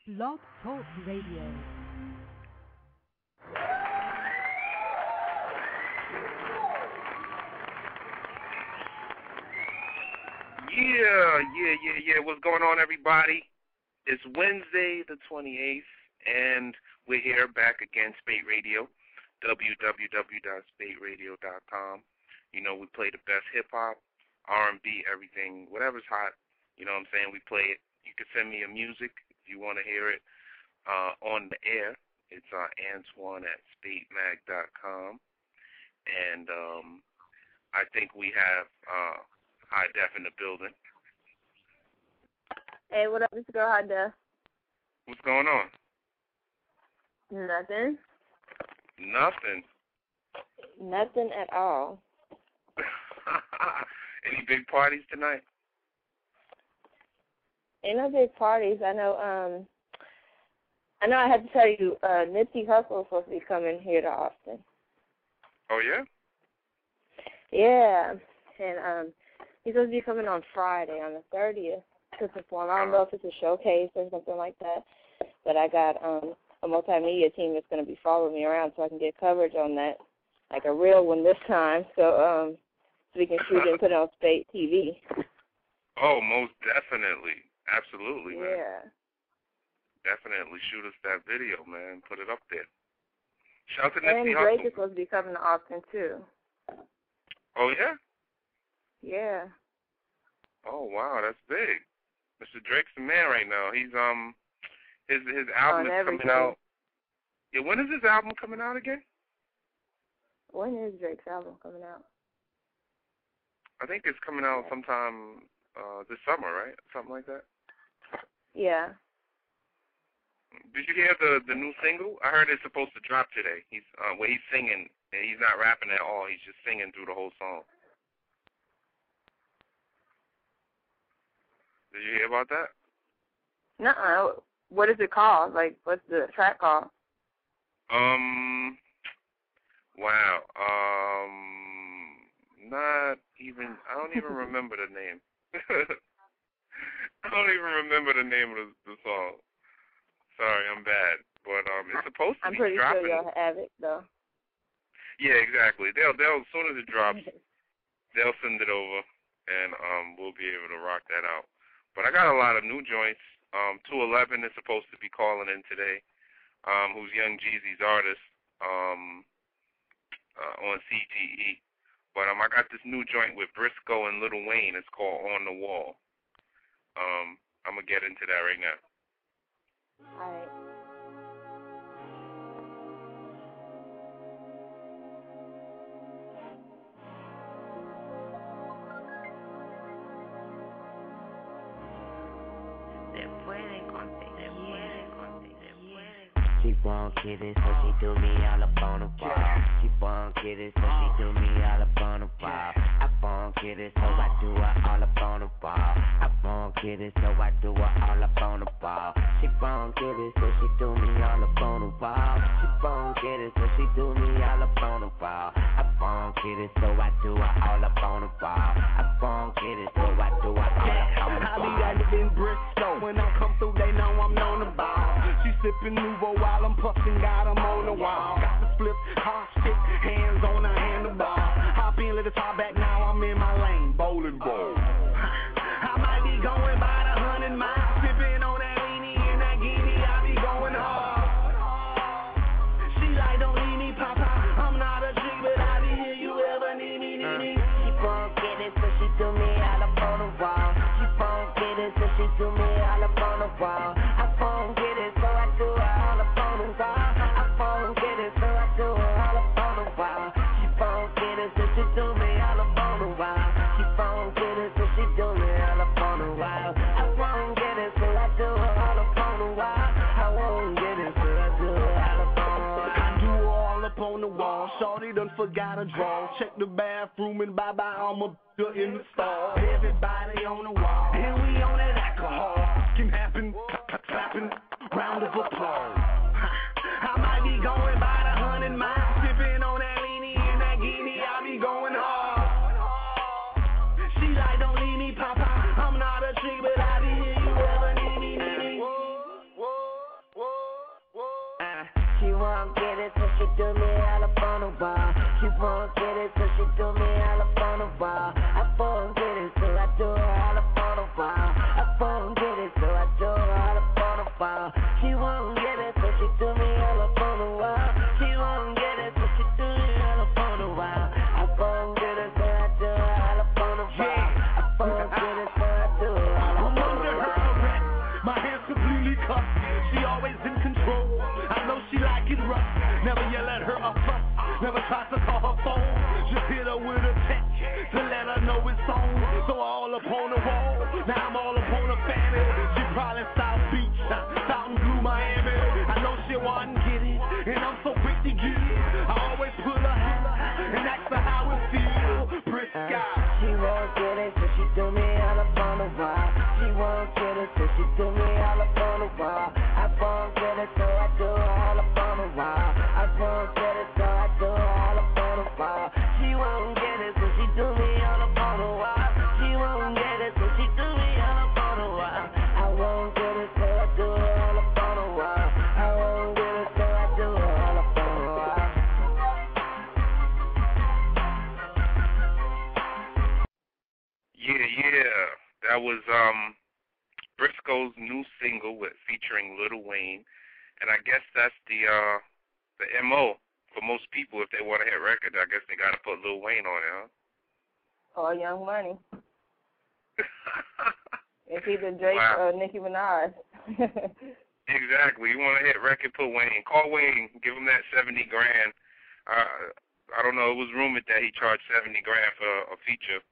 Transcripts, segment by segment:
Blog Talk Radio. Yeah. What's going on, everybody? It's Wednesday the 28th, and we're here back again, Spate Radio, www.spateradio.com. You know, we play the best hip-hop, R&B, everything, whatever's hot, you know what I'm saying, we play it. You can send me a music if you want to hear it on the air. It's Antoine at spatemag.com. And I think we have High Def in the building. Hey, what up? It's girl High Def. What's going on? Nothing. Nothing at all. Any big parties tonight? Ain't no big parties. I know I had to tell you, Nipsey Hussle is supposed to be coming here to Austin. Oh, yeah? Yeah. And he's supposed to be coming on Friday, on the 30th, to perform. I don't know if it's a showcase or something like that, but I got a multimedia team that's going to be following me around so I can get coverage on that, like a real one this time, so we can shoot it and put it on Spate TV. Oh, most definitely. Absolutely, man. Yeah. Definitely shoot us that video, man. Put it up there. Shout out to And Nipsey Drake Hussle. is supposed to be coming to Austin, too. Oh, yeah? Yeah. Oh, wow, that's big. Mr. Drake's the man right now. He's, his album is coming out. Yeah, when is his album coming out again? When is Drake's album coming out? I think it's coming out sometime this summer, right? Something like that? Yeah. Did you hear the new single? I heard it's supposed to drop today. He's where he's singing, and he's not rapping at all. He's just singing through the whole song. Did you hear about that? Nuh-uh. What is it called? Like, what's the track called? Wow. Not even, I don't even remember the name. I don't even remember the name of the song. Sorry, I'm bad. But it's supposed to be dropping. I'm pretty sure you'll have it, though. Yeah, exactly. They'll as soon as it drops, they'll send it over, and we'll be able to rock that out. But I got a lot of new joints. 211 is supposed to be calling in today, who's Young Jeezy's artist on CTE. But I got this new joint with Briscoe and Lil Wayne. It's called On the Wall. I'm going to get into that right now. All right. She won't get it, so she do me all up on the wall. She won't get it, so she do me all up on the wall. I won't get it, so I do her all up on the wall. I won't get it, so I do her all up on the wall. She won't get it, so she do me all up on the wall. She won't get it, so she do me all up on the wall. I won't get it, so I do her all up on the wall. I won't get it, so I do her all up on the wall. I be active in Bristol. When I come through, they know I'm known about. She sippin' Nouveau while I'm puffin', got 'em on the wall. Got the flip, car stick, hands on the handlebar. Hop in, let the top back, now I'm in my lane, bowling ball. I might be going by the 100 miles, sippin' on that leanie and that guinea, I be going hard. She like, don't leave me, Papa, I'm not a tree, but I be here, you ever need me, She won't get it, so she do me all up on the wall. She won't get it, so she do me all up on the wall. I won't get it, so I do her all up on the wall. I won't get it, so I do her all up on the wall. She won't get it, so she do me all up on the wall. She won't get it, so she do me all up on the wall. I won't get it, so I do her all up on the wall. I won't get it, so I do her all up on the wall. I do her all up on the wall. Shorty done forgot a draw. Check the bathroom and bye-bye, I'm a in the stall. Everybody on the wall, and we on that alcohol. Can happen, clapping, round of applause. I might be going by the 100 miles, sipping on that leanie and that guinea, I be going hard. She like, don't leave me, Papa, I'm not a tree, but I be here, you ever need me. She won't get it, so she do me all up on the wall. She won't get it, so she do me all up on the wall. I won't get it, so I do her all up on the wall. I won't get it, so I do her all up on the wall. She won't get it, so she do me all up on the wall. She won't get it, so she do me all up on the wall. I won't get it, so I do her all up on the wall. I won't get it, so I do her all up on the wall. My hands completely cuffed. She always in control. I know she like it rough. Never yell at her or fuss. Never try to call her phone. Just hit her with a text to let her know it's on. So all up on the wall. Now I'm all up on her fanny. She probably South Beach, Fountain Blue, Miami. I know she won't get it, and I'm so quick to get it. I always pull her hand and ask her how it feels. Brisk guy. She won't get it, so she do me all up on the wall. She won't get it, so she do me all up on the wall. I won't get it, so I do her all up on the wall. I won't get it, so I do her all up on the wall. She won't get it, so she do me all up on the wall. She won't get it, so she do me all up on the wall. I won't get it, so I do her all up on the wall. I won't get it, so I do her all up on the wall. Yeah. That was Briscoe's new single featuring Lil Wayne, and I guess that's the MO for most people. If they want to hit record, I guess they got to put Lil Wayne on it, huh? Or Young Money. It's either Drake Wow. or Nicki Minaj. Exactly. You want to hit record, put Wayne. Call Wayne, give him that $70,000. I don't know. It was rumored that he charged $70,000 for a feature.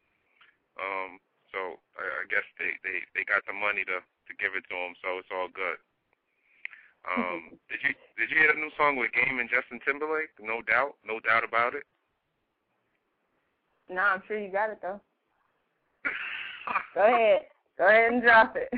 So I guess they got the money to give it to him, so it's all good. Did you hear the new song with Game and Justin Timberlake? No doubt about it. Nah, I'm sure you got it though. Go ahead and drop it.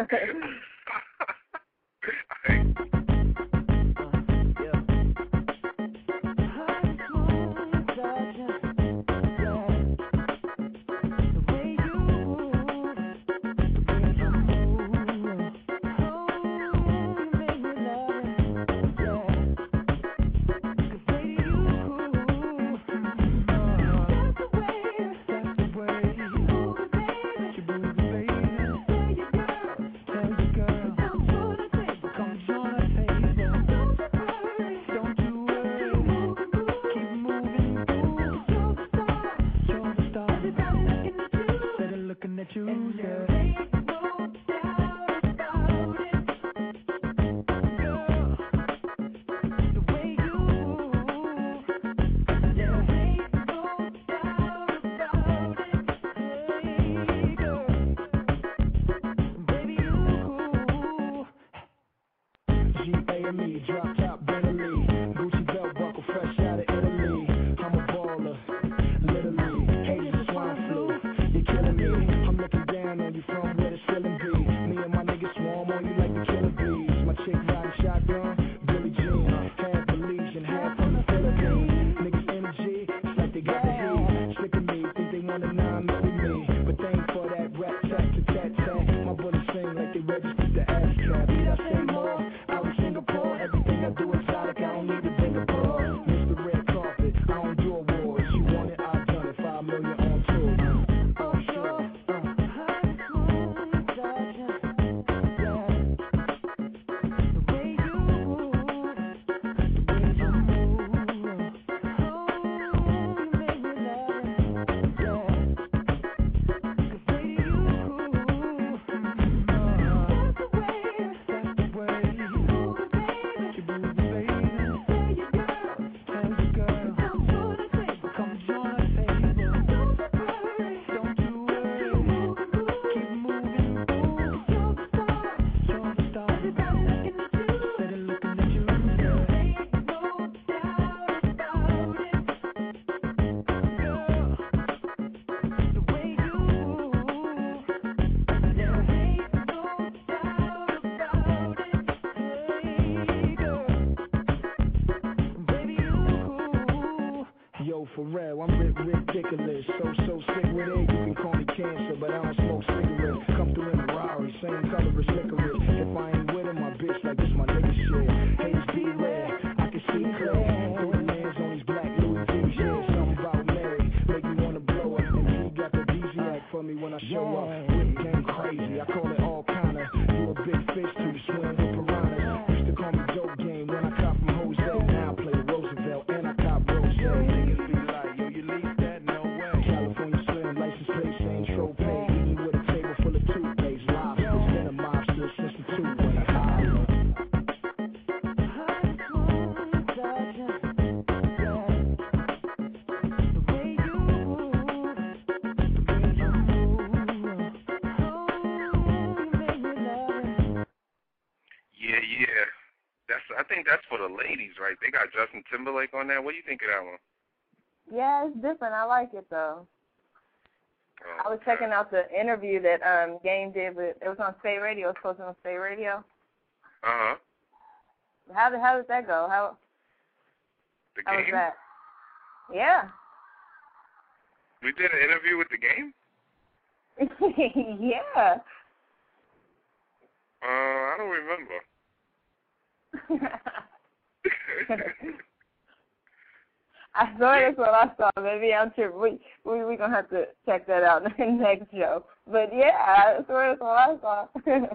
Pharrell, I'm ridiculous, so sick with it. You can call me cancer, but I don't smoke cigarettes. Come through in a Rari, same color as licorice. If I ain't with him, my bitch like this my nigga shit. Haters beware, yeah. I think that's for the ladies, right? They got Justin Timberlake on there. What do you think of that one? Yeah, it's different. I like it though. Oh, I was checking out the interview that Game did with. It was on State Radio. It was posted on State Radio. Uh-huh. How did that go? How Game? was that? Yeah. We did an interview with the Game? Yeah. I don't remember. I swear that's what I saw. Maybe I'm sure we gonna have to check that out in the next show. But yeah, I swear that's what I saw.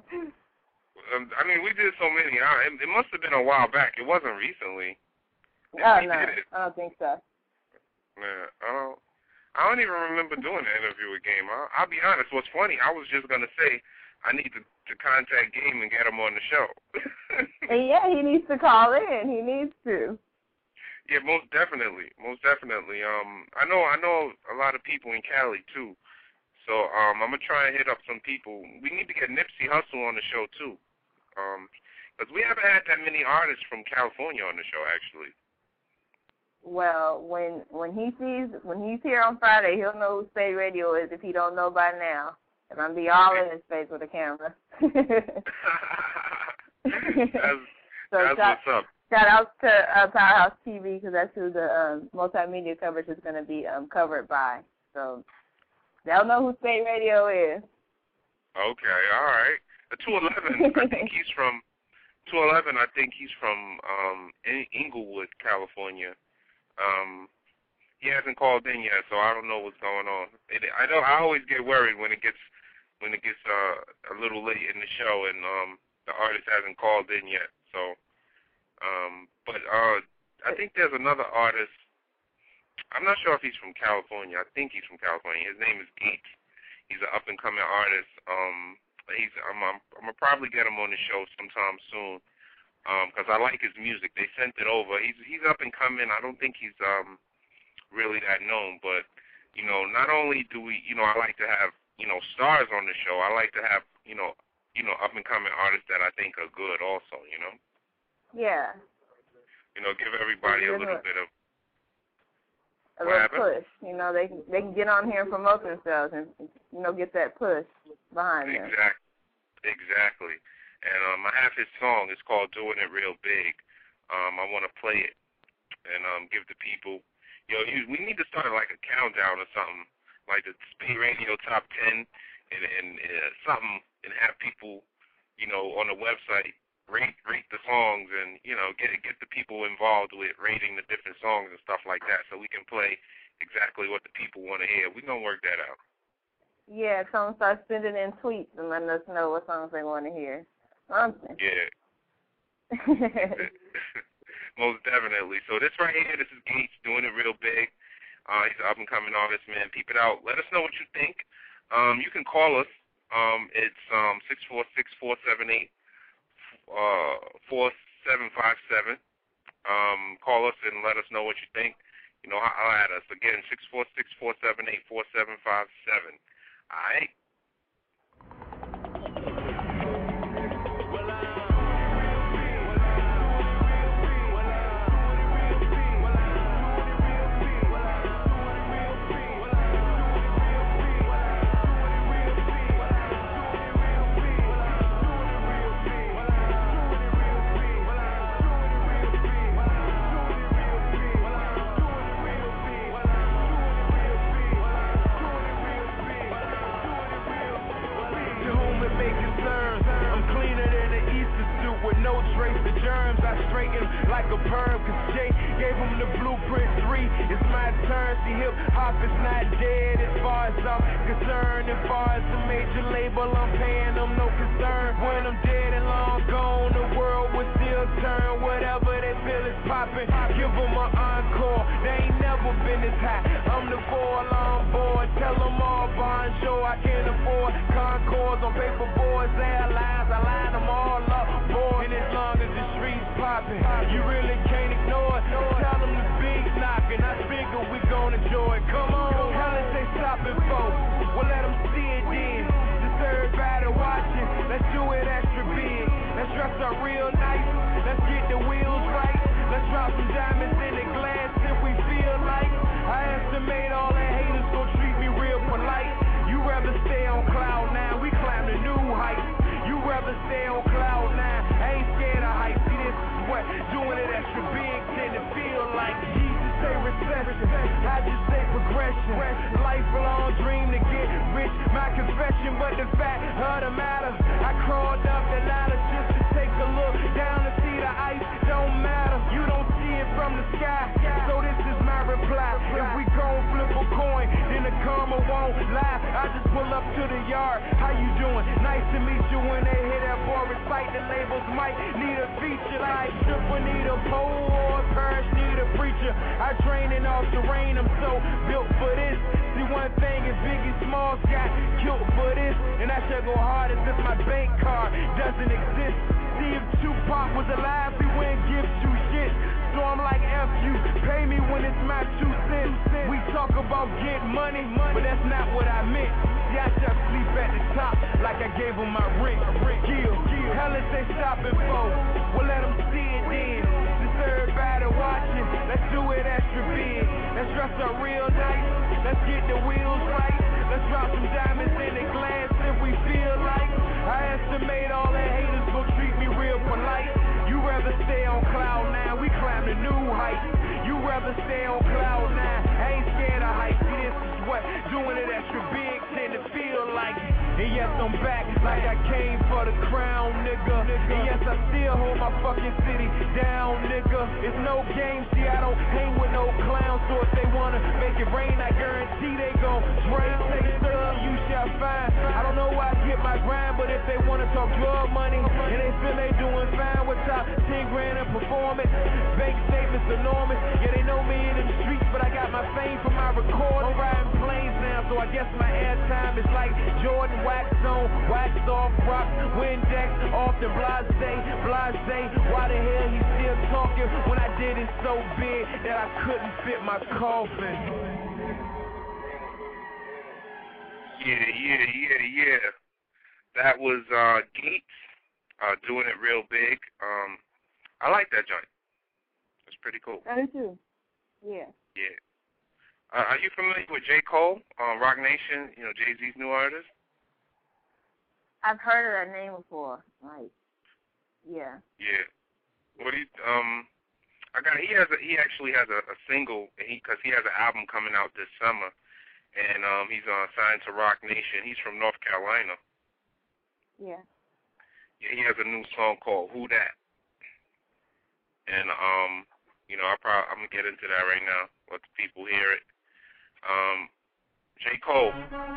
I mean, we did so many. It must have been a while back. It wasn't recently. Oh, no, I don't think so. Yeah, I don't even remember doing the interview with Game. I'll be honest. What's funny, I was just gonna say I need to contact Game and get him on the show. Yeah, he needs to call in. He needs to. Yeah, most definitely. I know a lot of people in Cali too. So I'm gonna try and hit up some people. We need to get Nipsey Hussle on the show too, because we haven't had that many artists from California on the show actually. Well, when he's here on Friday, he'll know who State Radio is if he don't know by now. And I'm be all in his face with a camera. That's what's up. Shout out to Powerhouse TV because that's who the multimedia coverage is going to be covered by. So they'll know who State Radio is. Okay, all right. The 211, I think he's from Inglewood, California. He hasn't called in yet, so I don't know what's going on. I always get worried when it gets a little late in the show and the artist hasn't called in yet. So, but I think there's another artist. I'm not sure if he's from California. I think he's from California. His name is Gates. He's an up and coming artist. I'm gonna probably get him on the show sometime soon. Because I like his music. They sent it over. He's up and coming. I don't think he's really that known, but not only do we, I like to have stars on the show. I like to have up and coming artists that I think are good also. Yeah. Give everybody a little bit of a little push. They can get on here and promote themselves and get that push behind them. Exactly. And I have his song. It's called Doing It Real Big. I want to play it and give the people. We need to start like a countdown or something, like the Speed Radio Top 10 and something, and have people, on the website rate the songs and get the people involved with rating the different songs and stuff like that, so we can play exactly what the people want to hear. We're gonna work that out. Yeah, someone start sending in tweets and letting us know what songs they want to hear. Something. Yeah. Most definitely. So this right here, this is Gates Doing It Real Big. He's an up-and-coming artist, man. Peep it out. Let us know what you think. You can call us. It's 646-478-4757. Call us and let us know what you think. Holler at us. Again, 646-478-4757. All right? Like a perm, cause Jay gave him the blueprint 3. It's my turn, see hip hop is not dead as far as I'm concerned. As far as the major label, I'm paying them no concern. When I'm dead and long gone, the world will still turn. Whatever they feel is popping, give them an encore. They ain't never been this high. I'm the foil on board. Tell them all, Bonjour, I can't afford Concords on paper boards. Airlines, I line them all up, boy. And as long as the streets popping, you really can't ignore it. Tell them the big knocking. I figure we gon' enjoy it. Come on, how did they stop it for? Well, let them see it then. Just everybody watching. Let's do it extra big. Let's dress up real nice. stay on cloud nine. I ain't scared of heights. See, this is what doing it extra big tend to feel like. Jesus say recession, I just say progression. Lifelong dream to get rich, my confession. But the fact of the matter, I crawled up the ladder just to take a look down to see the ice. Don't matter, you don't see it from the sky. So this is my reply. If we gon' flip a coin, then the karma won't lie. I just pull up to the yard. How you doing? Nice to meet you. When they hear that boy recite, the labels might need a feature. Like stripper need a pole or a parish need a preacher. I train in all terrain. I'm so built for this. See, one thing is Biggie Smalls got killed for this, and I should go hard as if my bank card doesn't exist. See, if Tupac was alive, he wouldn't give two shit. So I'm like, F you, pay me when it's my 2 cents. We talk about get money, but that's not what I meant. See, I just sleep at the top like I gave him my rent. Hell if they stopping for, well let them see it then. Since everybody watching, let's do it extra big. Let's dress up real nice, let's get the wheels right. Let's drop some diamonds in the glass if we feel like. I estimate all the haters gon' treat me real polite. You rather stay on cloud nine, we climb the new height. You rather stay on cloud nine, I ain't scared of heights. See, this is what doing it extra big tend to feel like. And yes, I'm back like I came for the crown, nigga. And yes, I still hold my fucking city down, nigga. It's no game, see, I don't hang with no clowns. So if they wanna make it rain, I guarantee they gon' drown. Take thug, you shall find. I don't know why I get my grind, but if they wanna talk drug money and they feel they doing fine with top 10 grand in performance, bank statements enormous. Yeah, they know me in the streets, but I got my fame from my record. I'm riding planes now, so I guess my airtime is like Jordan. Wax on, waxed off, rock, Windex, often blase. Why the hell he still talking when I did it so big that I couldn't fit my coffin? Yeah. That was Gates doing it real big. I like that joint. It's pretty cool. I do too. Yeah. Yeah. Are you familiar with J. Cole, Rock Nation? You know, Jay-Z's new artist. I've heard of that name before. Like, yeah. Yeah. What do you? He actually has a single, because he has an album coming out this summer, and he's signed to Rock Nation. He's from North Carolina. Yeah. Yeah, he has a new song called Who Dat, and you know, I'm gonna get into that right now. Let the people hear it. J. Cole.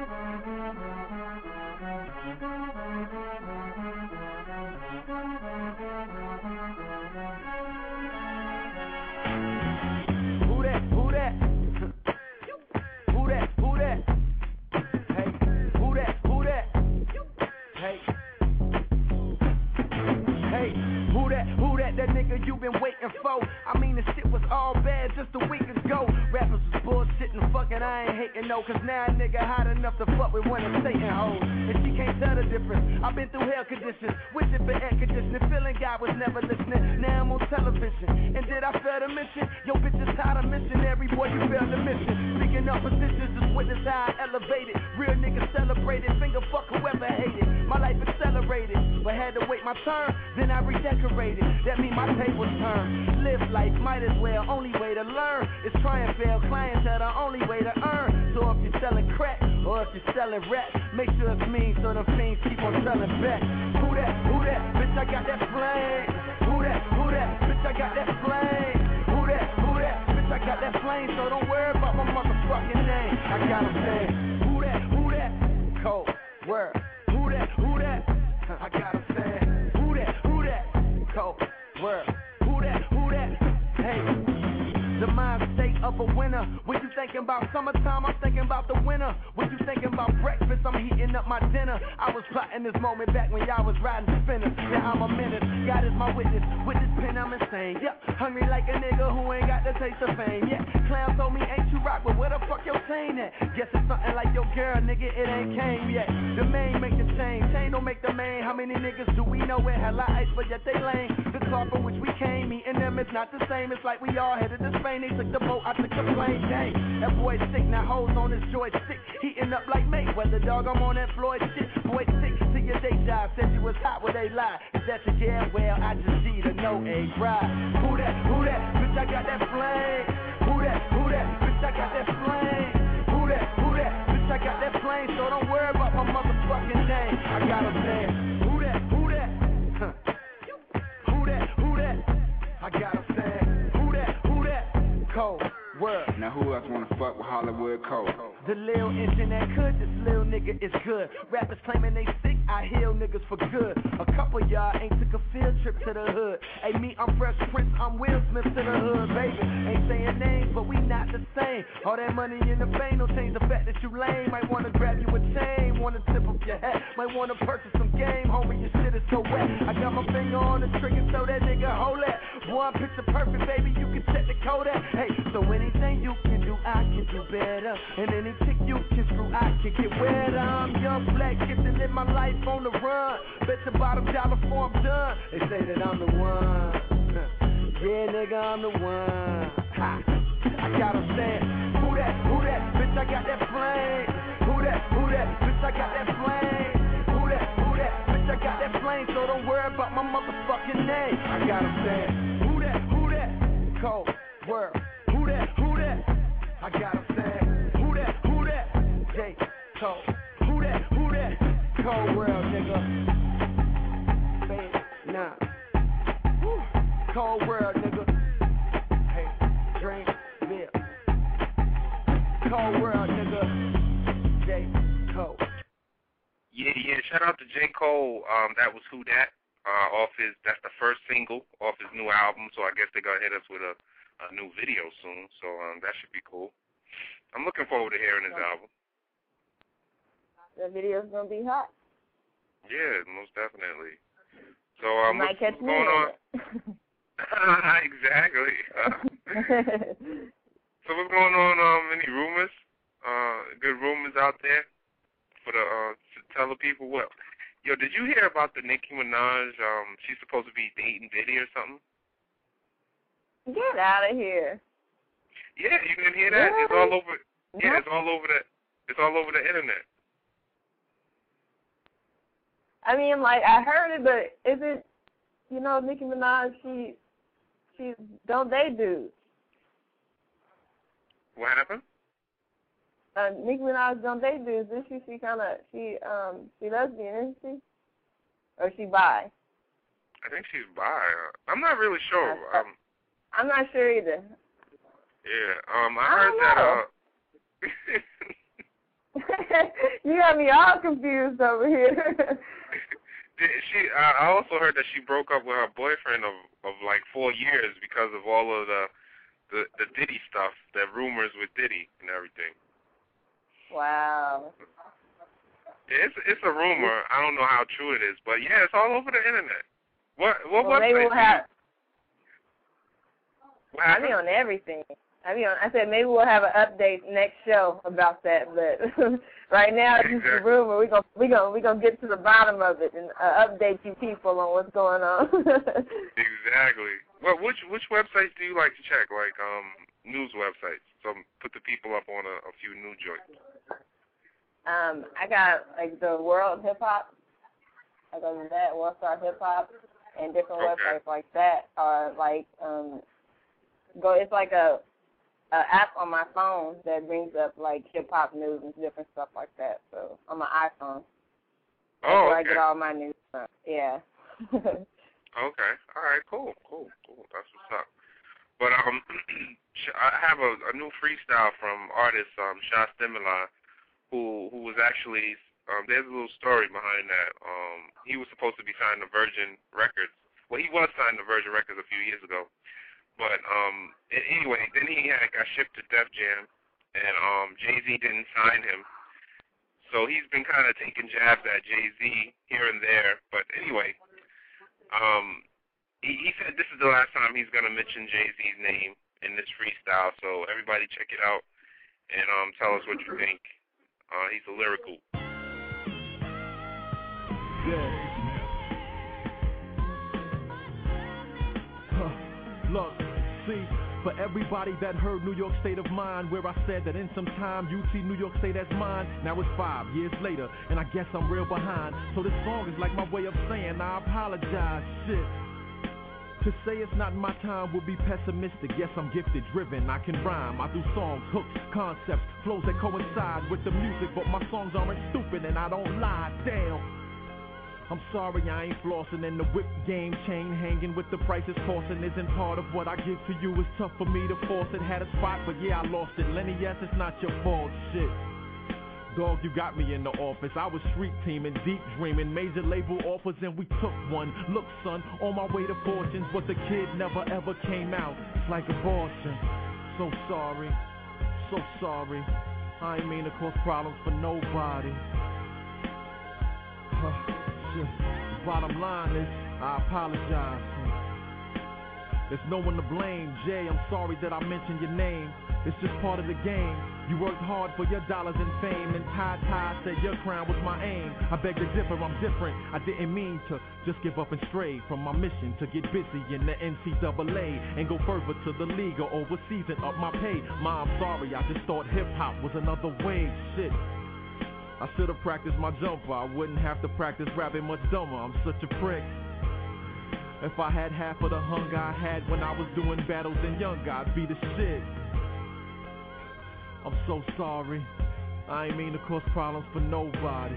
That nigga you been waiting for. I mean the shit was all bad just a week ago. Rappers was bullshitting, fucking, I ain't hating no. Cause now a nigga hot enough to fuck with one of Satan hoes. And she can't tell the difference. I've been through hell conditions, wishing for air conditioning, feeling God was never listening. Now I'm on television, and did I fail to mention? Yo bitch is tired of missionary, boy you failed to mission. Speaking up positions, just witness how I elevated. Real niggas celebrated, finger fuck whoever hated. My life accelerated, but had to wait my turn, then I redecorated. That mean my tables turn. Live life, might as well, only way to learn is try and fail. Clientele, the only way to earn. So if you're selling crack, or if you're selling rap, make sure it's mean so the fiends keep on selling back. Who that, bitch I got that flame. Who that, bitch I got that flame. Who that, bitch I got that flame. So don't worry about my motherfucking name. I got a fan. Who that, cold word. Who that, I got a fan. Who that, cold word. Who that, hey. The mind state of a winner. When you thinking about summertime, I'm thinking about the winter. When you thinking about breakfast, I'm heating up my dinner. I was plotting this moment back when y'all was riding spinners. Yeah, I'm a menace. God is my witness. With this pen, I'm insane. Yep, hungry like a nigga who ain't got the taste of fame. Yeah, clown told me ain't you rock, but where the fuck your chain at? Guess it's something like your girl, nigga, it ain't came yet. The main make the chain don't make the main. How many niggas do we know with hella ice, but yet they lame? The car from which we came, me and them is not the same. It's like we all headed to Spain. They took the boat, I took the plane. Dang, that boy sick, now hoes on his joystick, heating up like Mayweather, dog. I'm on that Floyd shit. Boy, 6 to your day job, said you was hot where they lie. Is that your yeah? Well, I just see the no a bride. Who that? Bitch, I got that flame. Who that? Bitch, I got that flame. Who that? Bitch, I got that flame. So don't worry about my motherfucking name. I got a fan. Who that? Huh. Who that? I got a fan. Who that? Cold World. Now who else wanna fuck with Hollywood Cole? The lil engine that could, this lil nigga is good. Rappers claiming they sick, I heal niggas for good. A couple y'all ain't took a field trip to the hood. Hey, me, I'm Fresh Prince, I'm Will Smith to the hood, baby. Ain't saying names, but we not the same. All that money in the bank don't change the fact that you lame. Might wanna grab you a chain, wanna tip up your hat. Might wanna purchase some game, homie, your shit is so wet. I got my finger on the trigger, so that nigga hold that. One picture perfect, baby, you can check the code at. Hey, so anything you can do, I can do better. And any chick you can screw, I can get wetter. I'm young, black, get to live my life on the run. Bet your bottom dollar before I'm done. They say that I'm the one. Yeah, nigga, I'm the one. Ha. I got 'em saying, who that? Bitch, I got that flame. Who that? Bitch, I got that flame. Who that? Bitch, I got that flame. So don't worry about my motherfucking name. I got 'em saying, who that? Cold World. Who that? I got 'em saying, who that? J. Cole. Who that? Cold World, nigga. Baby, nah. Woo. Cold World, nigga. Hey, drink beer. Cold World, nigga. J. Cole. Yeah. Shout out to J. Cole. That was Who Dat. That's the first single off his new album. So I guess they're gonna hit us with a new video soon. So that should be cool. I'm looking forward to hearing his album. The video's gonna be hot. Yeah, most definitely. So might catch what's going on? Exactly. So what's going on? Any rumors? Good rumors out there for the to tell the people what? Yo, did you hear about the Nicki Minaj? She's supposed to be dating Diddy or something. Get out of here. Yeah, you didn't hear that? Really? It's all over. Yeah, What? it's all over the. It's all over the internet. I mean, like, I heard it, but is it, Nicki Minaj, she's don't date dudes. What happened? Nicki Minaj don't date dudes. Isn't she? She lesbian, isn't she? Or she bi? I think she's bi. I'm not really sure. I'm not sure either. Yeah. I heard that. You got me all confused over here. I also heard that she broke up with her boyfriend of like 4 years because of all of the Diddy stuff, the rumors with Diddy and everything. Wow. It's a rumor. I don't know how true it is, but yeah, it's all over the internet. What Well, website? maybe we'll have. What I happened? be on everything. I said maybe we'll have an update next show about that, but right now it's just a rumor. We gonna get to the bottom of it and update you people on what's going on. Exactly. Well, which websites do you like to check? Like news websites. So put the people up on a few new joints. I got like the World Hip Hop. I go to that, World Star Hip Hop, and different websites like that are like it's like a app on my phone that brings up like hip hop news and different stuff like that. So on my iPhone. That's where I get all my news from. Yeah. Okay. All right. Cool. That's what's up. But I have a new freestyle from artist Sha Stimuli, who was actually there's a little story behind that. He was supposed to be signed to Virgin Records. Well, he was signed to Virgin Records a few years ago. But anyway, then he got shipped to Def Jam, and Jay-Z didn't sign him. So he's been kind of taking jabs at Jay-Z here and there. But anyway, he said this is the last time he's going to mention Jay-Z's name in this freestyle. So everybody check it out and tell us what you think. He's a lyrical. Yeah. Look, see, for everybody that heard New York State of Mind, where I said that in some time you'd see New York State as mine, now it's 5 years later, and I guess I'm real behind. So this song is like my way of saying I apologize, shit. To say it's not my time would be pessimistic. Yes, I'm gifted, driven, I can rhyme. I do songs, hooks, concepts, flows that coincide with the music, but my songs aren't stupid and I don't lie, damn. I'm sorry I ain't flossing, and the whip game chain hanging with the prices coursing isn't part of what I give to you. It's tough for me to force it. Had a spot, but yeah, I lost it. Lenny, yes, it's not your fault, shit. Dog, you got me in the office. I was street teaming, deep dreaming, major label offers, and we took one. Look, son, on my way to fortunes, but the kid never ever came out. It's like abortion. So sorry, so sorry. I ain't mean to cause problems for nobody. The bottom line is, I apologize. There's no one to blame. Jay, I'm sorry that I mentioned your name. It's just part of the game. You worked hard for your dollars and fame, and Ty said your crown was my aim. I beg to differ, I'm different. I didn't mean to just give up and stray from my mission to get busy in the NCAA and go further to the league or overseas and up my pay. Ma, I'm sorry, I just thought hip-hop was another way. Shit. I should have practiced my jumper. I wouldn't have to practice rapping much dumber. I'm such a prick. If I had half of the hunger I had when I was doing battles in younger, I'd be the shit. I'm so sorry. I ain't mean to cause problems for nobody.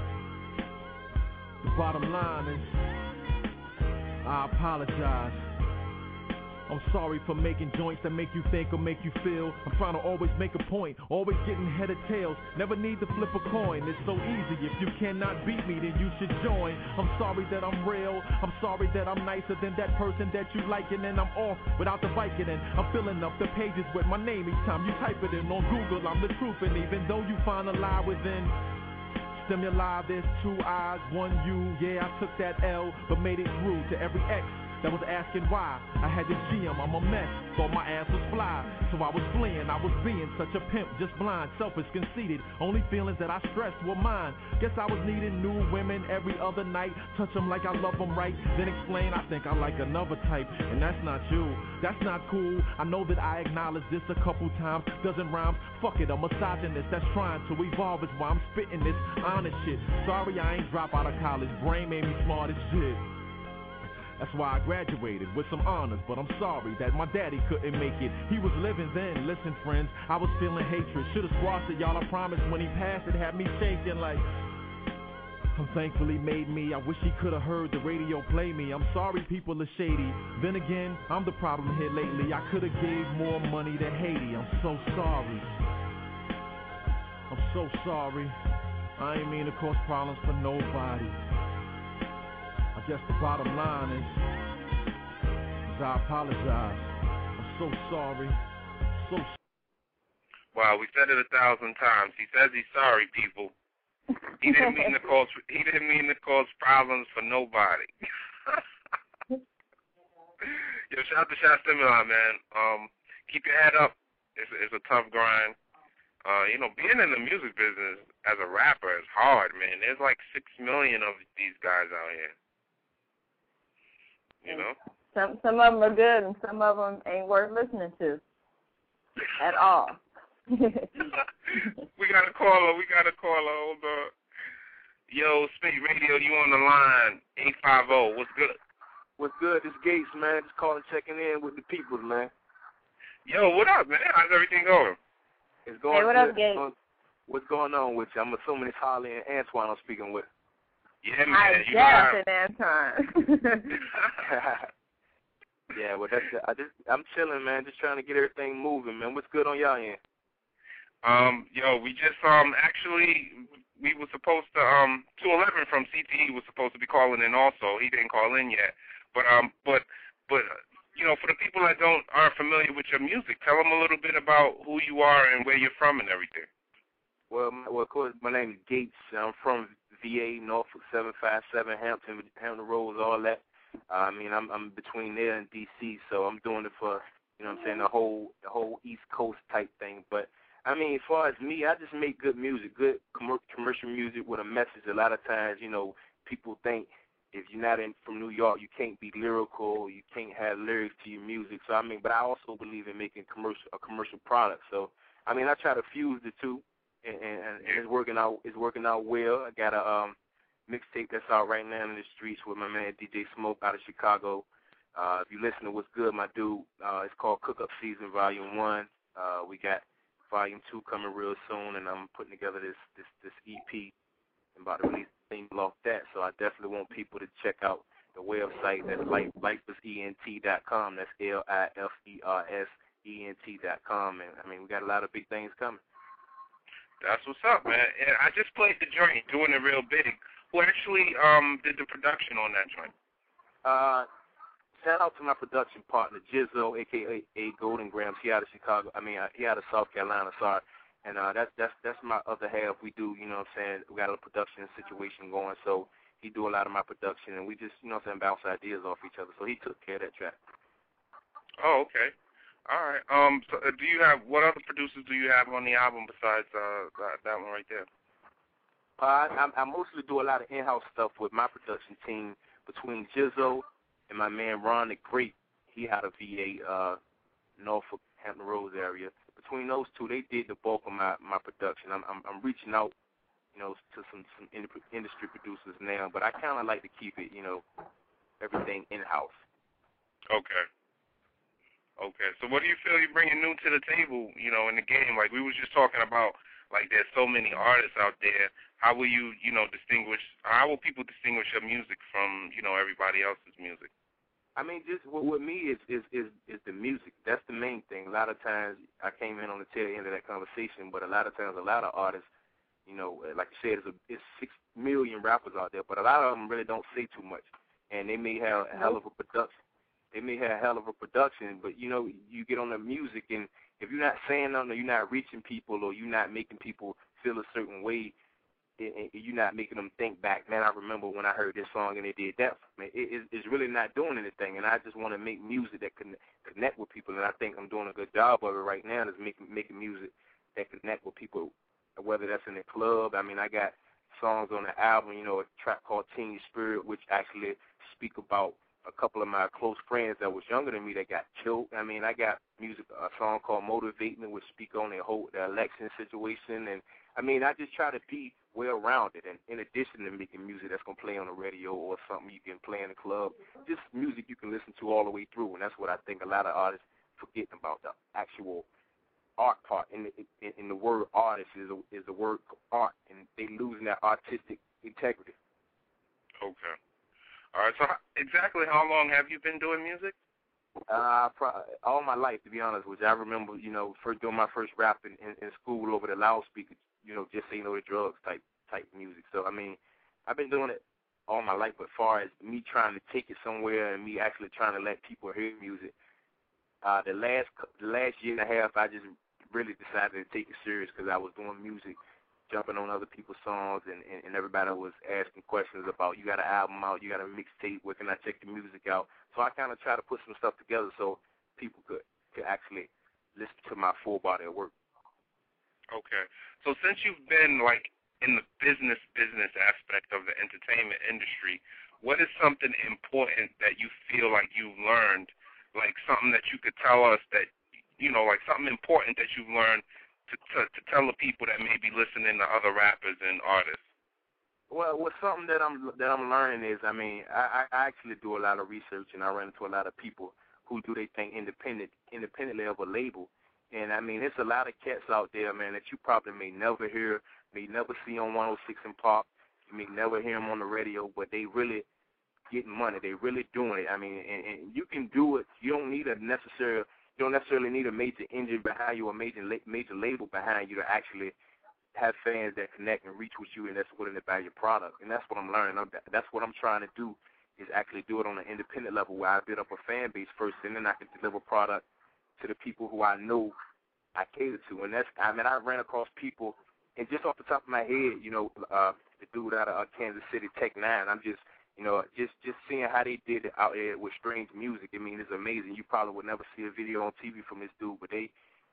The bottom line is, I apologize. I'm sorry for making joints that make you think or make you feel. I'm trying to always make a point, always getting head or tails. Never need to flip a coin, it's so easy. If you cannot beat me, then you should join. I'm sorry that I'm real, I'm sorry that I'm nicer than that person that you like, and then I'm off without the Vicodin. I'm filling up the pages with my name each time you type it in. On Google, I'm the truth, and even though you find a lie within stimuli, there's 2 eyes, 1 U. Yeah, I took that L, but made it through to every X that was asking why. I had to GM, I'm a mess, thought my ass was fly. So I was fleeing, I was being such a pimp, just blind, selfish, conceited. Only feelings that I stressed were mine. Guess I was needing new women every other night. Touch them like I love them right, then explain I think I like another type. And that's not you, that's not cool. I know that I acknowledged this a couple times. Doesn't rhyme, fuck it, a misogynist that's trying to evolve is why I'm spitting this honest shit. Sorry I ain't drop out of college, brain made me smart as shit. That's why I graduated with some honors, but I'm sorry that my daddy couldn't make it. He was living then, listen friends, I was feeling hatred. Should've squashed it, y'all, I promise. When he passed, it had me shaking like I'm thankfully made me. I wish he could've heard the radio play me. I'm sorry people are shady. Then again, I'm the problem here lately. I could've gave more money to Haiti. I'm so sorry. I'm so sorry. I ain't mean to cause problems for nobody. I guess the bottom line is I apologize. I'm so sorry. So Wow, we said it 1,000 times. He says he's sorry, people. He didn't mean to cause problems for nobody. Yo, shout out to Shot Stimuli, man. Keep your head up. It's a tough grind. Being in the music business as a rapper is hard, man. There's like 6 million of these guys out here. You know? Some of them are good, and some of them ain't worth listening to at all. We got a caller. Hold on. Yo, Speed Radio, you on the line. 850. What's good? What's good? This Gates, man. Just calling, checking in with the people, man. Yo, what up, man? How's everything going? It's going Hey, what good. up, Gates? What's going on with you? I'm assuming it's Holly and Antoine I'm speaking with. Yeah, man. I guess it, Antoine. Yeah, well, that's it. I'm chilling, man. Just trying to get everything moving, man. What's good on y'all end? We just actually we were supposed to 211 from CTE was supposed to be calling in also. He didn't call in yet, but for the people that aren't familiar with your music, tell them a little bit about who you are and where you're from and everything. Well, of course, my name is Gates. I'm from VA, Norfolk 757, Hampton Roads, all that. I'm between there and DC, so I'm doing it for, the whole East Coast type thing. But I mean, as far as me, I just make good music, good commercial music with a message. A lot of times, you know, people think if you're not from New York, you can't be lyrical, you can't have lyrics to your music. So, I mean, but I also believe in making a commercial product. So, I mean, I try to fuse the two, and it's working out. It's working out well. I got a mixtape that's out right now in the streets with my man DJ Smoke out of Chicago. If you listen to What's Good, my dude, it's called Cook Up Season Volume 1. We got Volume 2 coming real soon, and I'm putting together this EP. I'm about to release a single off that, so I definitely want people to check out the website. That's lifersent.com. That's LIFERSENT.com. And, I mean, we got a lot of big things coming. That's what's up, man. And I just played the joint, Doing It Real Big. Who actually did the production on that joint? Shout out to my production partner, Jizzo, a.k.a. Golden Grams. He out of Chicago. I mean, he out of South Carolina, sorry. And that's my other half. We do, you know what I'm saying, we got a production situation going, so he do a lot of my production, and we just, you know what I'm saying, bounce ideas off each other. So he took care of that track. Oh, okay. All right. So what other producers do you have on the album besides that one right there? I mostly do a lot of in-house stuff with my production team between Jizzo and my man Ron the Great. He out of VA, Norfolk, Hampton Roads area. Between those two, they did the bulk of my production. I'm reaching out, you know, to some industry producers now, but I kind of like to keep it, you know, everything in-house. Okay. So what do you feel you're bringing new to the table, you know, in the game? Like we was just talking about, like there's so many artists out there. How will you, you know, how will people distinguish your music from, you know, everybody else's music? I mean, just with me is the music. That's the main thing. A lot of times I came in on the tail end of that conversation, but a lot of times a lot of artists, you know, like you said, it's 6 million rappers out there, but a lot of them really don't say too much, and they may have a hell of a production. But you know, you get on the music, and if you're not saying nothing, or you're not reaching people, or you're not making people feel a certain way, you're not making them think back, man, I remember when I heard this song and they did that. Man, it's really not doing anything, and I just want to make music that can connect with people, and I think I'm doing a good job of it right now, is making music that connect with people, whether that's in the club. I mean, I got songs on the album, you know, a track called Teen Spirit, which actually speak about a couple of my close friends that was younger than me that got killed. I mean, I got a song called Motivate Me, which speak on the election situation, and I mean, I just try to be well-rounded, and in addition to making music that's going to play on the radio or something you can play in the club, just music you can listen to all the way through, and that's what I think a lot of artists forget about, the actual art part. In the word artist is the word art, and they losing that artistic integrity. Okay. All right, so exactly how long have you been doing music? All my life, to be honest with you. I remember, you know, doing my first rap in school over the loudspeaker, you know, just say no to drugs type music. So, I mean, I've been doing it all my life, but as far as me trying to take it somewhere and me actually trying to let people hear music, the last year and a half, I just really decided to take it serious because I was doing music, jumping on other people's songs, and everybody was asking questions about, you got an album out, you got a mixtape, where can I check the music out? So I kind of try to put some stuff together so people could actually listen to my full body of work. Okay. So since you've been, like, in the business aspect of the entertainment industry, what is something important that you feel like you've learned, like something that you could tell us that, you know, like something important that you've learned to tell the people that may be listening to other rappers and artists? Well, something that I'm learning is, I mean, I actually do a lot of research, and I run into a lot of people who do their thing independently of a label. And, I mean, there's a lot of cats out there, man, that you probably may never hear, may never see on 106 and Pop. You may never hear them on the radio, but they really getting money. They really doing it. I mean, and you can do it. You don't necessarily need a major engine behind you or major label behind you to actually have fans that connect and reach with you and that's willing to buy your product. And that's what I'm learning. That's what I'm trying to do, is actually do it on an independent level where I build up a fan base first, and then I can deliver product to the people who I know I cater to. And that's, I mean, I ran across people, and just off the top of my head, you know, the dude out of Kansas City, Tech 9, I'm just, you know, just seeing how they did it out there with strange music. I mean, it's amazing. You probably would never see a video on TV from this dude, but they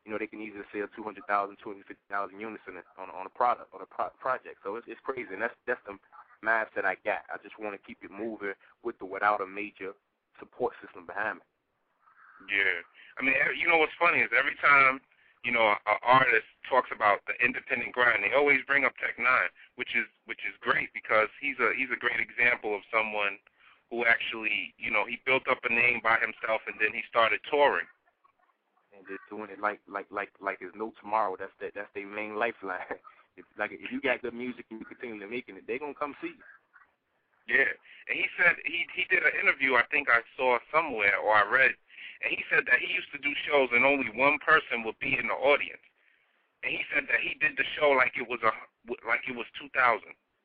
they can easily sell 200,000, 250,000 units on a project. So it's crazy, and that's the mindset I got. I just want to keep it moving without a major support system behind me. Yeah. I mean, what's funny is every time, an artist talks about the independent grind, they always bring up Tech Nine, which is great because he's a great example of someone who actually, he built up a name by himself and then he started touring. And just doing it like there's no tomorrow. That's their main lifeline. If you got good music and you continue making it, they're gonna come see you. Yeah, and he said he did an interview I think I saw somewhere or I read, and he said that he used to do shows and only one person would be in the audience, and he said that he did the show like it was 2000.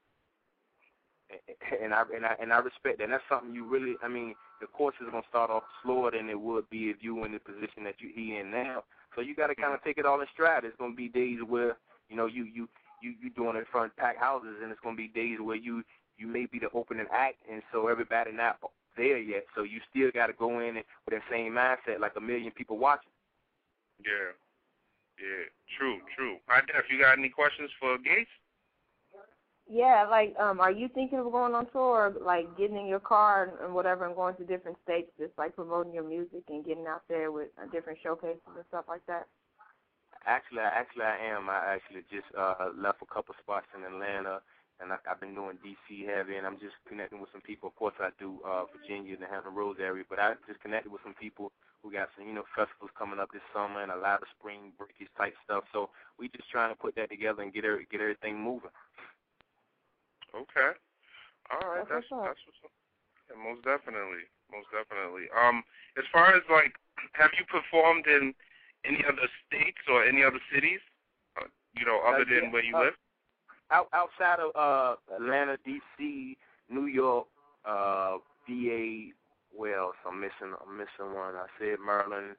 And I respect that. And that's something you really. I mean, the course is gonna start off slower than it would be if you were in the position that you're in now. So you got to kind of take it all in stride. There's gonna be days where you doing it in front of packed houses, and it's gonna be days where you may be the opening act, and so everybody not there yet. So you still got to go in with that same mindset, like a million people watching. Yeah, true. Def, you got any questions for Gates? Yeah, are you thinking of going on tour, or, getting in your car and whatever and going to different states, just, promoting your music and getting out there with different showcases and stuff like that? Actually, I am. I actually just left a couple spots in Atlanta, and I've been doing D.C. heavy, and I'm just connecting with some people. Of course, I do Virginia and the Hampton Roads area, but I just connected with some people who got some, festivals coming up this summer and a lot of spring breakage type stuff. So we just trying to put that together and get everything moving. Okay. All right. That's what's up. Yeah, most definitely. As far as have you performed in any other states or any other cities? Other than where you live? Outside of Atlanta, D.C., New York, VA. Where else? I'm missing one. I said Maryland.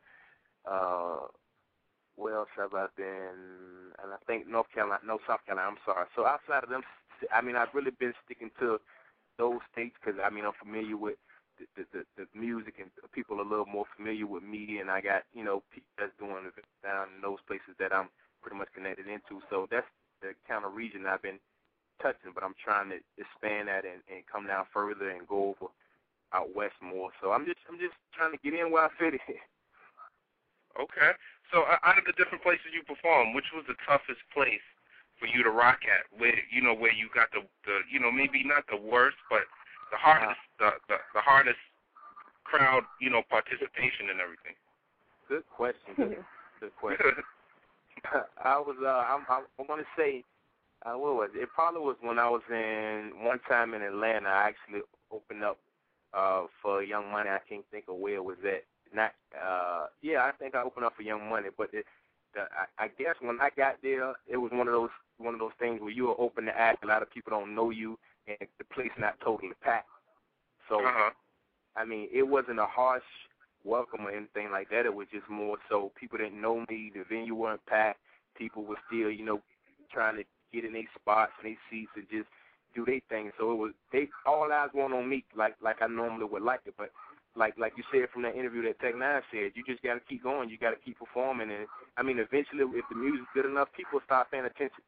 Where else have I been? And I think South Carolina. I'm sorry. So outside of them, I mean, I've really been sticking to those states because, I mean, I'm familiar with the music and people are a little more familiar with me, and I got, people that's doing it down in those places that I'm pretty much connected into. So that's the kind of region I've been touching, but I'm trying to expand that and come down further and go over out west more. So I'm just trying to get in where I fit in. Okay. So out of the different places you perform, which was the toughest place for you to rock at, where you got the maybe not the worst, but the hardest the hardest crowd, participation and everything? Good question. Good question. I want to say, what was it? It probably was when I was one time in Atlanta. I actually opened up for Young Money. I can't think of where it was at. I think I opened up for Young Money, but I guess when I got there, it was one of those things where you are open to act. A lot of people don't know you, and the place not totally packed. So, I mean, it wasn't a harsh welcome or anything like that. It was just more so people didn't know me. The venue weren't packed. People were still, trying to get in their spots and their seats and just do their thing. So it was all eyes weren't on me like I normally would like it, but. Like you said from that interview that Tech Nine said, you just got to keep going. You got to keep performing. And, I mean, eventually, if the music's good enough, people start paying attention.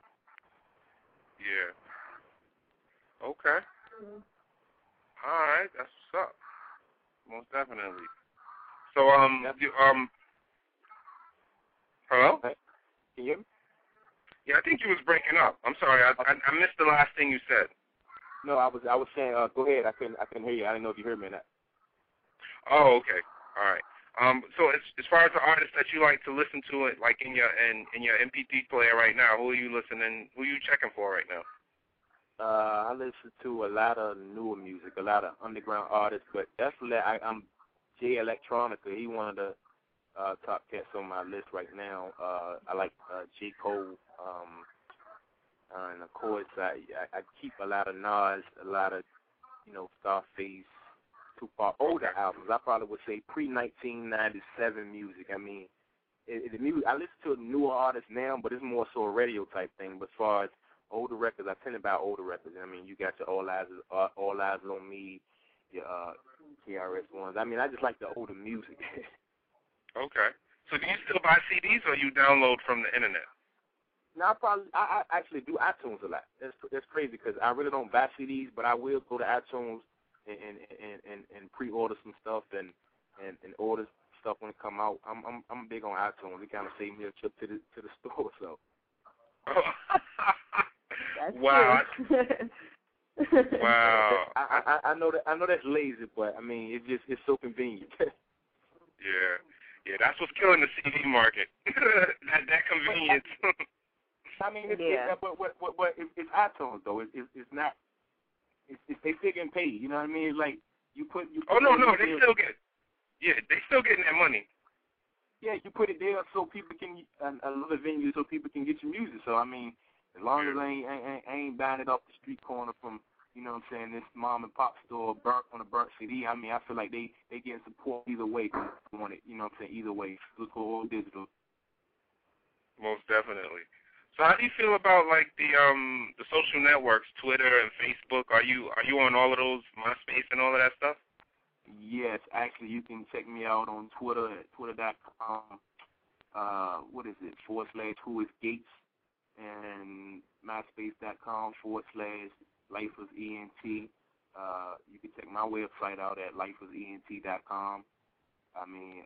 Yeah. Okay. All right. That's what's up. Most definitely. So, hello? Can you hear me? Yeah, I think you was breaking up. I'm sorry. I missed the last thing you said. No, I was saying, go ahead. I couldn't hear you. I didn't know if you heard me or not. Oh, okay. All right. So as far as the artists that you like to listen to, like in your MP3 player right now, who are you checking for right now? I listen to a lot of newer music, a lot of underground artists, but definitely I'm Jay Electronica. He one of the top cats on my list right now. I like J. Cole, and of course I keep a lot of Nas, a lot of Scarface, Tupac, older albums. I probably would say pre-1997 music. I mean, the music I listen to newer artists now, but it's more so a radio type thing. But as far as older records, I tend to buy older records. I mean, you got your All Eyes on Me, your KRS Ones. I mean, I just like the older music. Okay. So do you still buy CDs or you download from the internet? No, I actually do iTunes a lot. That's crazy because I really don't buy CDs, but I will go to iTunes and pre-order some stuff and order stuff when it come out. I'm big on iTunes. It kind of saved me a trip to the store. So. That's wow. True. Wow. I know that's lazy, but I mean it's so convenient. Yeah, that's what's killing the CD market. that convenience. I mean, but it's iTunes though. It's not. They still getting paid. You know what I mean? It's like you put. Oh no, they still get. Yeah, they still getting that money. Yeah, you put it there so people can another venue so people can get your music. So I mean, as long as I ain't buying it off the street corner from, you know what I'm saying, this mom and pop store on a burnt CD. I mean, I feel like they getting support either way. Want it, you know what I'm saying? Either way, physical or digital. Most definitely. So how do you feel about like the social networks, Twitter and Facebook? Are you on all of those, MySpace and all of that stuff? Yes, actually, you can check me out on Twitter at twitter.com. What is it? /WhoisGates and myspace.com/LifeIsENT. You can check my website out at lifeisent.com. I mean,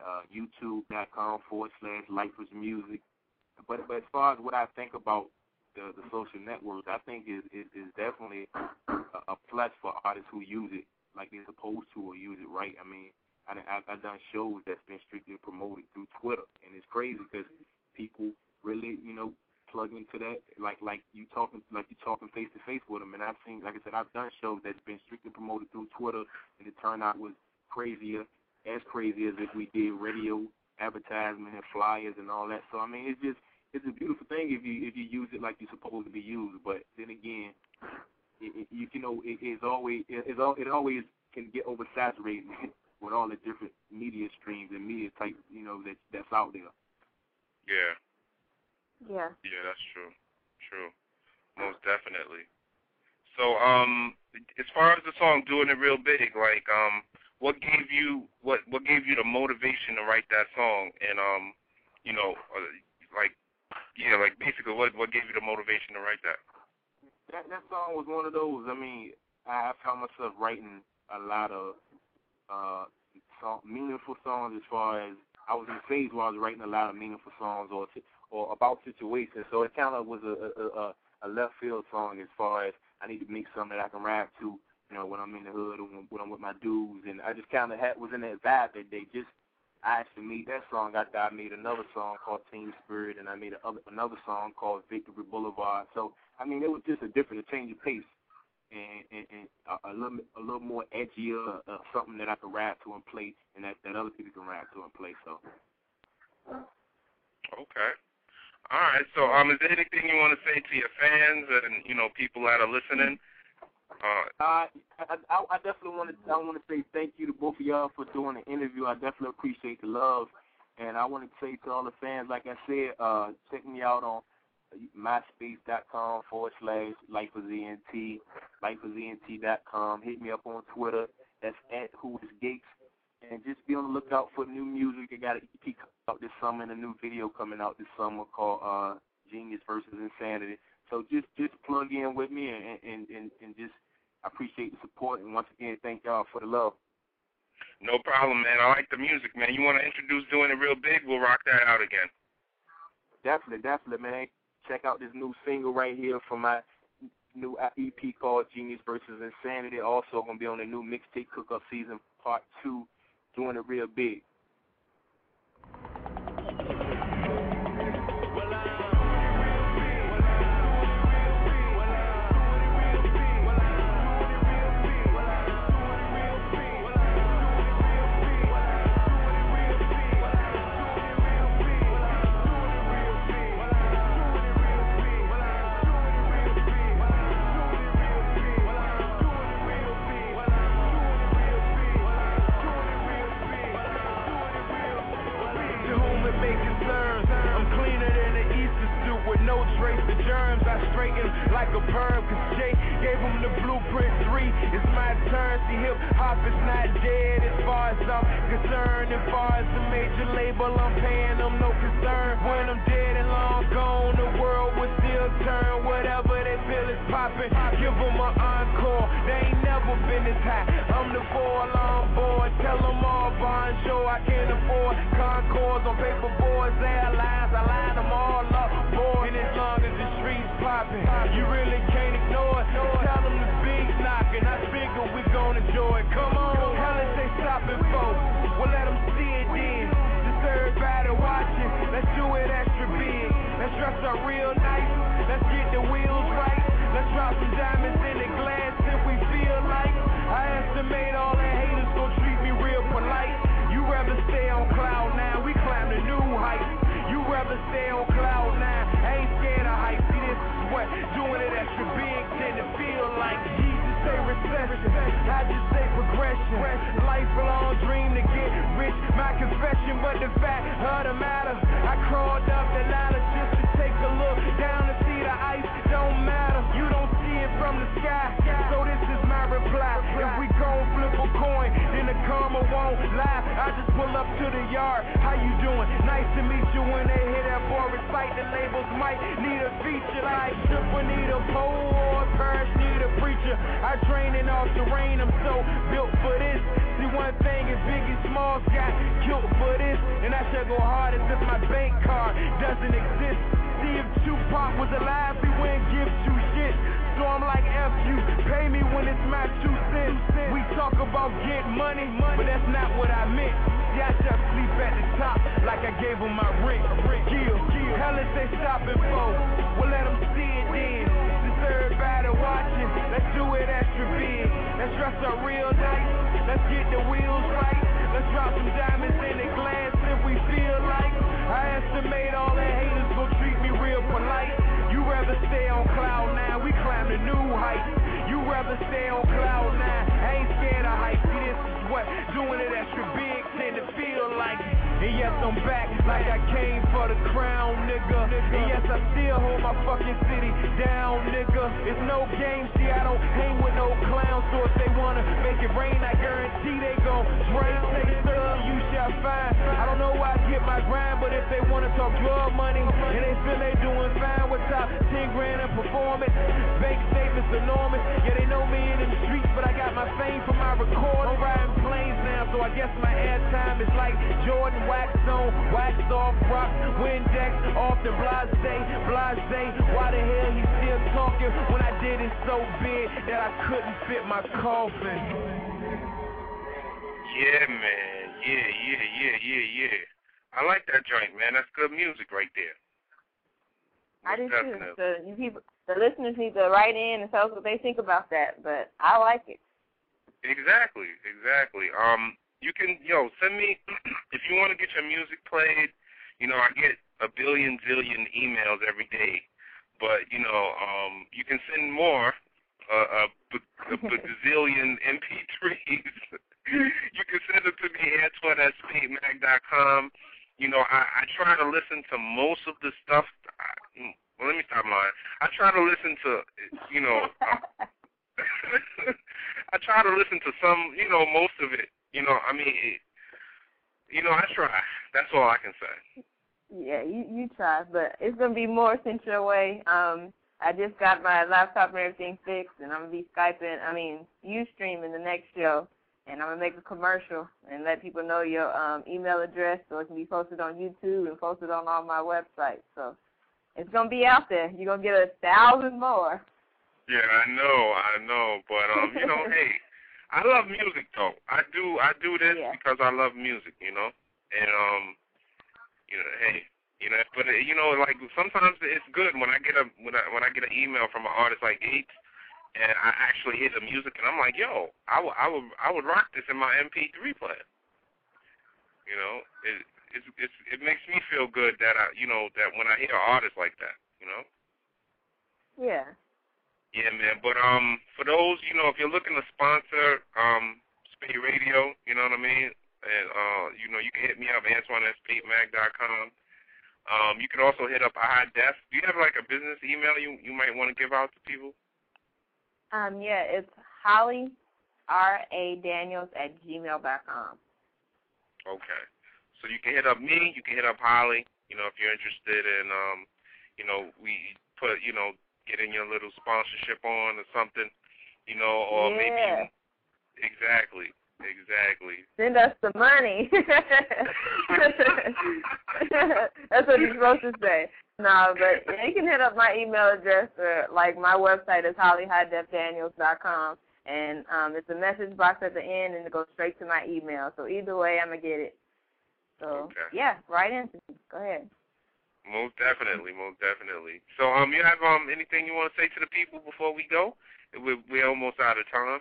youtube.com/lifeismusic. But as far as what I think about the social networks, I think is definitely a plus for artists who use it like they're supposed to or use it right. I mean, I've done shows that's been strictly promoted through Twitter, and it's crazy because people really, you know, plug into that like you talking face to face with them. And I've seen, like I said, I've done shows that's been strictly promoted through Twitter, and the turnout was crazy as if we did radio advertisement and flyers and all that. So I mean, it's a beautiful thing if you use it like you're supposed to be used. But then again, it always can get oversaturated with all the different media streams and media types, you know, that's out there. Yeah. Yeah. Yeah, that's true. True. Most definitely. So, as far as the song "Doing It Real Big," like, what gave you the motivation to write that song? And basically, what gave you the motivation to write that? That song was one of those. I mean, I found myself writing a lot of meaningful songs. As far as I was in a phase where I was writing a lot of meaningful songs or about situations. So it kind of was a left field song as far as I need to make something that I can rap to, you know, when I'm in the hood or when I'm with my dudes. And I just kind of was in that vibe that day. I actually made that song after I made another song called Team Spirit, and I made another song called Victory Boulevard. So, I mean, it was just a change of pace and a little more edgier, something that I could rap to and play, and that other people can rap to and play. So. Okay. All right. So, is there anything you want to say to your fans and, you know, people that are listening? I definitely want to say thank you to both of y'all for doing the interview. I definitely appreciate the love, and I want to say to all the fans, like I said, check me out on myspace.com/LifeIsENT, lifeisent.com. Hit me up on Twitter. That's at @WhoisGates, and just be on the lookout for new music. I got an EP coming out this summer and a new video coming out this summer called Genius versus Insanity. So just plug in with me and just I appreciate the support, and once again, thank y'all for the love. No problem, man. I like the music, man. You want to introduce Doing It Real Big? We'll rock that out again. Definitely, man. Check out this new single right here from my new EP called Genius versus Insanity. Also going to be on the new Mixtape Cook-Up Season Part 2, Doing It Real Big. Like a perm, cause Jay gave him the blueprint 3. It's my turn, see hip hop is not dead as far as I'm concern. As far as the major label, I'm paying them no concern. When I'm dead and long gone, the world will still turn. Whatever they feel is popping, give them an encore. They ain't never been this high. I'm the four-alarm board. Tell them all, bonjour, I can't afford Concords on paper boards, airlines. I line them all up, board. And as long as the streets popping, you really can't ignore it. Tell them the beat's knocking. I figure we gon' enjoy it. Come on, hell if they stopping for. We'll let them see it then. Just everybody watching. Let's do it extra big. Let's dress up real nice. Let's get the wheels right. Let's drop some diamonds in the glass if we feel like. I estimate all the haters gon' treat me real polite. You rather stay on cloud nine. We climb the new heights. You rather stay on cloud nine. I ain't scared of heights. See, this is what doing it extra big tend to feel like. Jesus say recession, I just say progression. Lifelong dream to get rich, my confession. But the fact of the matter, I crawled up the ladder just to take a look down to see the ice. Don't matter, you don't see it from the sky. So this is my reply. If we gon' flip a coin, then the karma won't lie. I just pull up to the yard. How you doing? Nice to meet you. When they hear that boy recite, the labels might need a feature like Super need a pole or a parish need a preacher. I train in all terrain. I'm so built for this. See, one thing is Biggie Smalls got killed for this, and I should go hard as if my bank card doesn't exist. See, if Tupac was alive, he wouldn't give two shits. So I'm like, F you, pay me when it's my 2 cents. We talk about getting money, but that's not what I meant. See, I just sleep at the top like I gave them my rent. Hell if they stopping for, we'll let them see it then. Just everybody watching, let's do it extra big. Let's dress up real nice, let's get the wheels right. Let's drop some diamonds in the glass if we feel like. I estimate all the haters gon' treat me real polite. You rather stay on cloud nine, we climb the new heights. You rather stay on cloud nine, I ain't scared of heights. See, this is what doing it extra big tend to feel like. And yes, I'm back like I came for the crown, nigga. And yes, I still hold my fucking city down, nigga. It's no game, see, I don't hang with no clowns. So if they wanna make it rain, I guarantee they gon' drown. Say, sir, you shall find. I don't know why I get my grind, but if they wanna talk drug money and they feel they doing fine with top 10 grand in performance, bank statements enormous. Yeah, they know me in the streets, but I got my fame from my recording. I'm riding planes now, so I guess my airtime is like Jordan. Wax on, wax off, rock, Windex, often blase. Why the hell he still talking when I did it so big that I couldn't fit my coffin? Yeah, man. Yeah. I like that joint, man. That's good music right there. I do Definitely. too. The listeners need to write in and tell us what they think about that, but I like it. Exactly. You can, send me, if you want to get your music played, I get a billion zillion emails every day, but, you can send more, a bazillion MP3s. You can send it to me, Antoine@SpadeMag.com. I try to listen to most of the stuff. Well, let me stop lying. I try to listen to, I try to listen to some, most of it. I try. That's all I can say. Yeah, you try, but it's going to be more sent your way. I just got my laptop and everything fixed, and I'm going to be Ustreaming the next show, and I'm going to make a commercial and let people know your email address so it can be posted on YouTube and posted on all my websites. So it's going to be out there. You're going to get 1,000 more. Yeah, I know, but, hey, I love music, though. I do this because I love music, and, hey, but, like, sometimes it's good when I get when I get an email from an artist like Ace, and I actually hear the music, and I'm like, yo, I would rock this in my MP3 player. It makes me feel good that that when I hear an artist like that, Yeah. Yeah, man. But for those, if you're looking to sponsor Spade Radio, you know what I mean? And you can hit me up, Antoine@SpadeMag.com. You can also hit up iDef. Do you have like a business email you might want to give out to people? Yeah, it's Holly, RA Daniels @gmail.com. Okay. So you can hit up me. You can hit up Holly. You know, if you're interested in, you know, we put, you know, getting your little sponsorship on or something. You know, or maybe you, exactly. Send us the money. That's what you're supposed to say. No, but you can hit up my email address, or like my website is hollyhighdefdaniels.com, and it's a message box at the end, and it goes straight to my email. So either way, I'm gonna get it. So yeah, right in. Go ahead. Most definitely. So you have anything you want to say to the people before we go? We're almost out of time.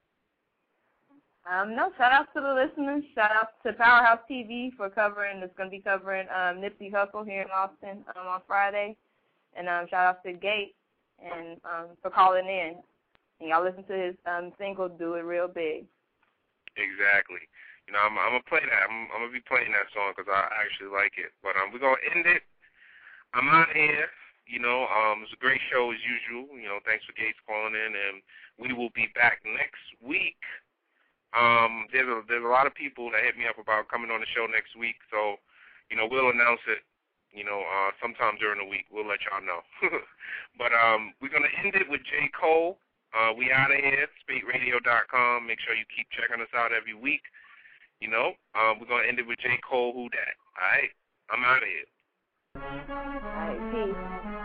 No, shout out to the listeners. Shout out to Powerhouse TV for covering. It's going to be covering Nipsey Hussle here in Austin on Friday. And shout out to Gate and for calling in. And y'all listen to his single, Do It Real Big. Exactly. You know, I'm going to play that. I'm going to be playing that song because I actually like it. But we're going to end it. I'm out here. You know, it's a great show as usual. You know, thanks for Gates calling in. And we will be back next week. There's a lot of people that hit me up about coming on the show next week, so, you know, we'll announce it, you know, sometime during the week. We'll let y'all know. But we're going to end it with J. Cole. We out of here, SpateRadio.com. Make sure you keep checking us out every week. You know, we're going to end it with J. Cole, Who Dat. All right? I'm out of here. All right, peace.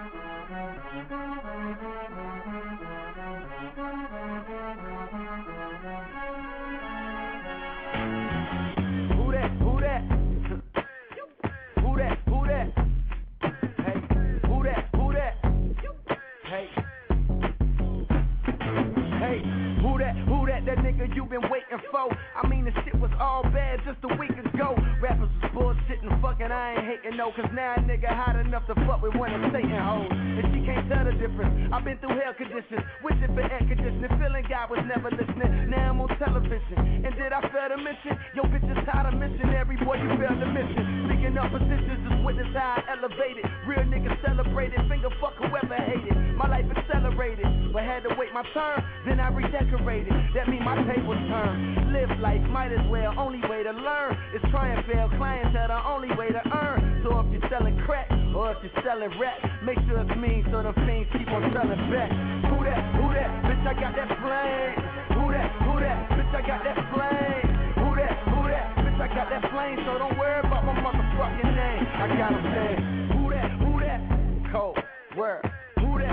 That nigga you been waiting for. I mean, the shit was all bad just a week ago. Rappers was bullshitting, fucking, I ain't hating no. Cause now a nigga hot enough to fuck with one of Satan hoes. And she can't tell the difference. I've been through hell conditions, wishing for air conditioning, feeling God was never listening. Now I'm on television. And did I fail to mention? Yo, bitch is tired of missionary, boy, you failed to mission. Speaking up positions, just witness how I elevated. Real niggas celebrated, finger fuck whoever hated. My life accelerated, but had to wait my turn, then I redecorated. That mean my tables turn. Live life, might as well. Only way to learn is try and fail. Clientele, the only way to earn. So if you're selling crack or if you're selling rap, make sure it's mean so the fiends keep on selling back. Who that? Bitch, I got that flame. Who that? Bitch, I got that flame. Who that? Bitch, I got that flame. So don't worry about my motherfucking name. I got a fan. Who that? Cold word. Who that?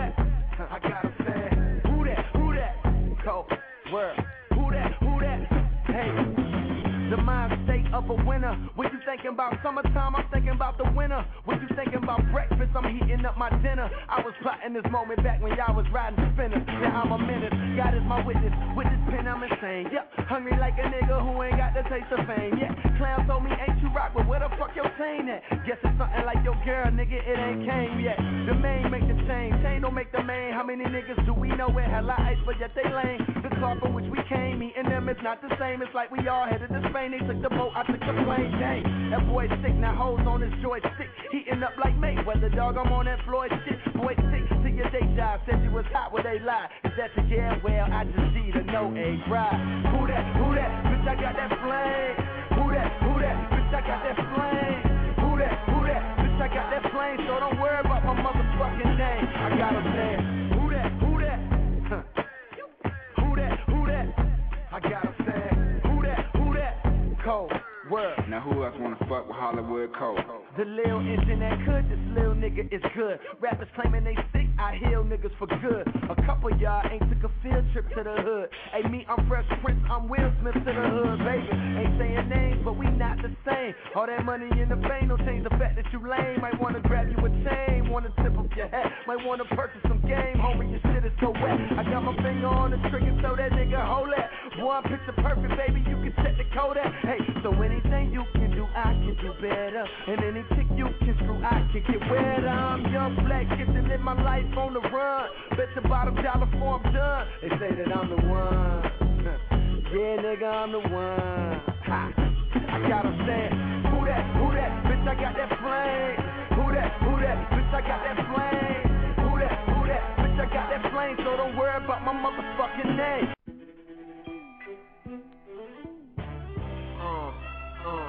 I got a fan. Who that? Cold word. Who that? Hey, the mind state of a winner. When you thinking about summertime, I'm thinking about the winter. When you thinking about breakfast, I'm heating up my dinner. I was plotting this moment back when y'all was riding spinners. Now I'm a menace. God is my witness. With this pen, I'm insane. Yep, hungry like a nigga who ain't got the taste of fame. Yeah, clown told me ain't you rock, but where the fuck your chain at? Guess it's something like your girl, nigga, it ain't came yet. The main make the chain don't make the main. How many niggas do we know with hella ice, but yet they lame? The car from which we came, me and them, it's not the same. It's like we all headed to Spain. They took the boat, I took the plane. Dang, that boy sick, now hoes on his joystick. Heating up like Mayweather, dog, I'm on that Floyd shit. Boy sick to your day job, said you was hot where they lie. Is that the yeah? Well, I just see the no a ride. Who that? Bitch, I got that flame. Who that? Bitch, I got that flame. Who that? Bitch, I got that flame. So don't worry about my motherfucking name. I got a fan. Who that? Huh. Who that? I got a fan. Who that? Cold word. Now who else wanna fuck with Hollywood Cole? The lil engine that could, this lil nigga is good. Rappers claiming they sick, I heal niggas for good. A couple y'all ain't took a field trip to the hood. Hey, me, I'm Fresh Prince, I'm Will Smith to the hood, baby. Ain't saying names, but we not the same. All that money in the bank don't change the fact that you lame. Might wanna grab you a chain, wanna tip up your hat. Might wanna purchase some game, homie, your shit is so wet. I got my finger on the trigger, so that nigga hold that. Boy, I'm picture perfect, baby, you can check the code at. Hey, so anything you can do, I can do better. And any chick you can screw, I can get wetter. I'm young, black, get to live my life on the run. Bet your bottom dollar before I'm done. They say that I'm the one. Yeah, nigga, I'm the one. Ha. I got a stand. Who that? Bitch, I got that flame. Who that? Bitch, I got that flame. Who that? Bitch, I got that flame. So don't worry about my motherfucking name.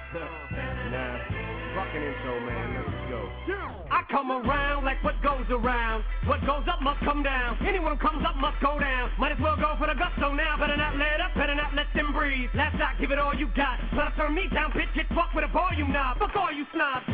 Nah, fucking intro, man. Let's go. I come around like what goes around. What goes up must come down. Anyone who comes up must go down. Might as well go for the gusto now. Better not let up, better not let them breathe. Last shot, give it all you got. Try to turn me down, bitch, get fucked with a volume knob. Fuck all you snobs.